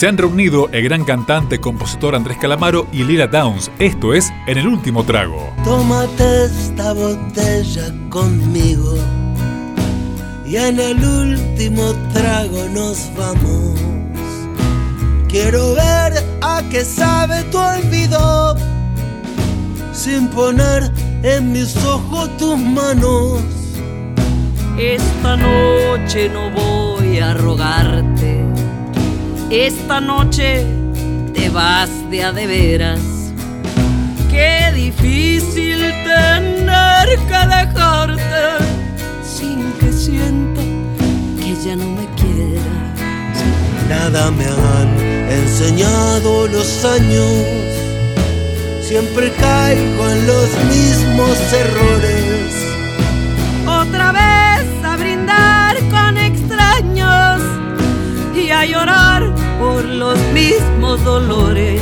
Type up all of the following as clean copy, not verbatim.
Se han reunido el gran cantante, compositor Andrés Calamaro y Lila Downs. Esto es En el último trago. Tómate esta botella conmigo y en el último trago nos vamos. Quiero ver a qué sabe tu olvido sin poner en mis ojos tus manos. Esta noche no voy a rogarte, esta noche te vas de a de veras. Qué difícil tener que dejarte sin que sienta que ya no me quieras. Nada me han enseñado los años, siempre caigo en los mismos errores. Otra vez a brindar con extraños y a llorar por los mismos dolores.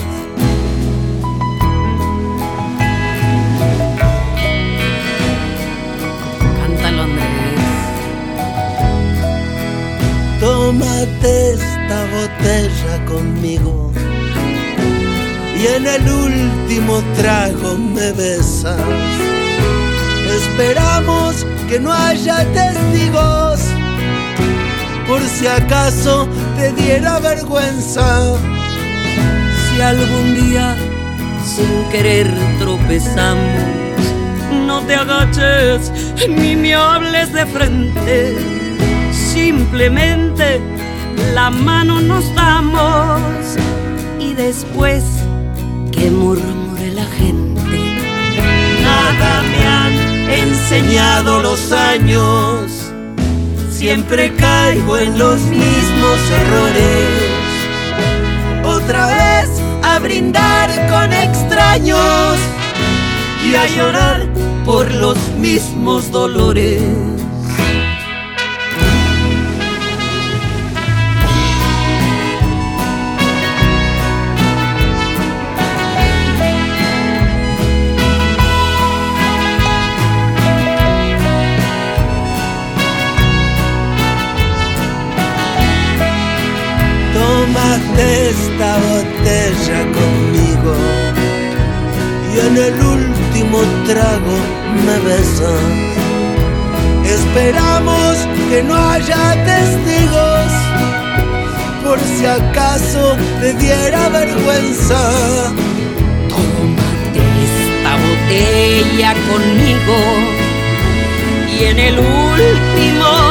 Cántalo, Andrés. Tómate esta botella conmigo y en el último trago me besas. Esperamos que no haya testigos por si acaso te diera vergüenza. Si algún día sin querer tropezamos, no te agaches ni me hables de frente. Simplemente la mano nos damos y después que murmure la gente. Nada me han enseñado los años, siempre caigo en los mismos errores. Otra vez a brindar con extraños y a llorar por los mismos dolores. Tómate esta botella conmigo y en el último trago me besas. Esperamos que no haya testigos por si acaso te diera vergüenza. Tómate esta botella conmigo y en el último